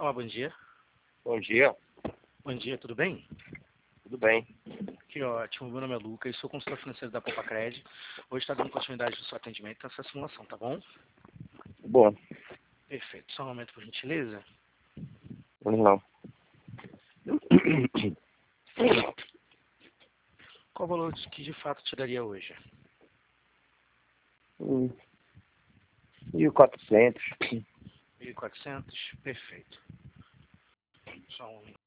Olá, bom dia. Bom dia, Bom dia, tudo bem? tudo bem? Que ótimo, meu nome é Lucas, sou consultor financeiro da Popacred. Hoje está dando continuidade do seu atendimento nessa simulação, tá bom? Bom, Perfeito. Só um momento, por gentileza. vamos lá. Qual o valor que de fato te daria hoje? 1.400. 1.400? Perfeito. Só um momento.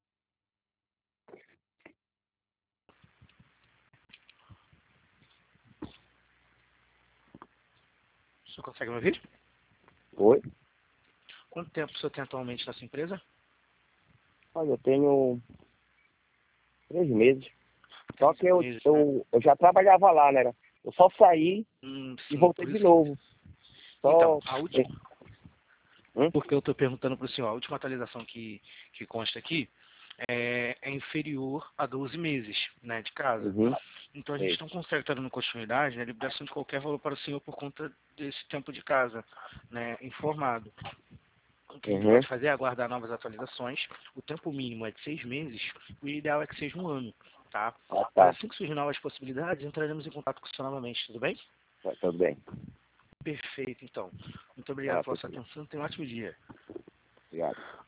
O senhor consegue me ouvir? Oi? Quanto tempo o senhor tem atualmente nessa empresa? Olha, eu tenho 3 meses. Só que eu, Meses, né? eu, eu já trabalhava lá, né? Eu só saí e Sim, voltei por de isso que... novo. Então, Só... a última... Hum? Porque eu estou perguntando para o senhor, a última atualização que consta aqui é inferior a 12 meses, né, de casa. Uhum. Então a gente Sei. não consegue estar dando continuidade, né, liberação de qualquer valor para o senhor por conta desse tempo de casa, né, informado. O que a gente Uhum. pode fazer é aguardar novas atualizações. O tempo mínimo é de 6 meses, o ideal é que seja um ano, tá? Ah, Mas tá. assim que surgir novas possibilidades, entraremos em contato com o senhor novamente, tudo bem? Tá tudo bem. Perfeito, então. Muito obrigado pela Tudo sua bem. atenção, tenha um ótimo dia. Obrigado.